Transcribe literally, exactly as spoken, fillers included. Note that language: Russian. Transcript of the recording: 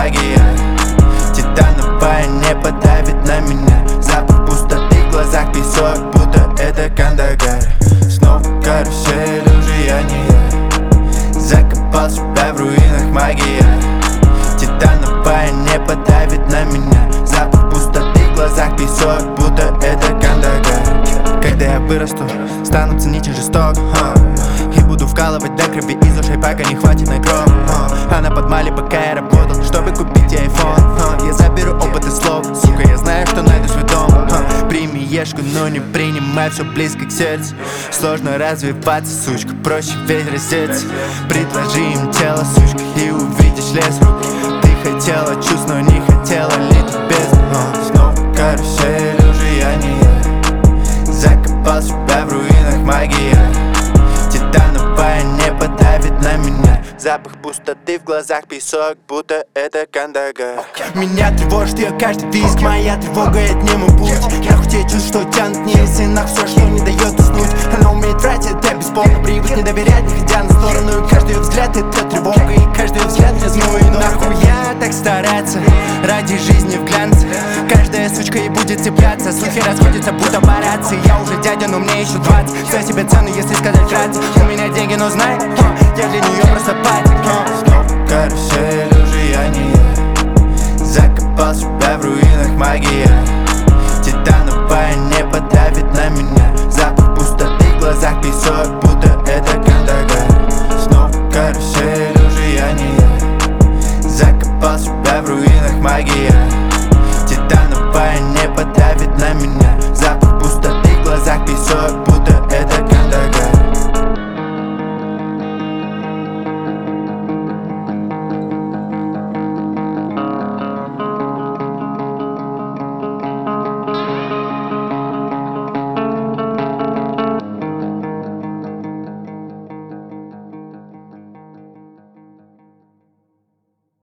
магия. Титановая не подавит на меня. Запах пустоты в глазах, песок, будто это Кандагар. Снова карусель, уже я не я. Закопал себя в руинах, магия. Титановая не подавит на меня. Запах пустоты в глазах, песок, будто это Кандагар. Когда я вырасту, стану ценить и жесток, и буду вкалывать до крови из ушей, пока не хватит на кровь. Она под Мали, пока я работал, чтобы купить айфон. Я заберу опыт и слов, сука, я знаю, что найду свой дом. Прими ешку, но не принимай все близко к сердцу. Сложно развиваться, сучка, проще весь раздеться. Предложи им тело, сучка, и увидишь лес рук. Ты хотела чувств, но не хотела лить без. Снова карусель, уже я не я. Закопал себя в руинах, магия. Титановая не подавит на меня. Запах пустоты в глазах, песок, будто это Кандагар. Меня тревожит ее каждый визг, моя тревога — это не мой путь. Нахуй те чувства, что тянут вниз, и нахуй все, что не дает уснуть. Она умеет врать, это бесполно, привык не доверять, не ходя на сторону. И каждый ее взгляд — это тревога, и каждый ее взгляд — не знаю. И нахуй я так стараться ради жизни в глянце. Каждая сучка и будет цепляться, слухи расходятся, будто бараться. Я уже дядя, но мне еще двадцать. За себе цену, если сказать вкратце. У меня деньги, но знай, я для нее просто парень.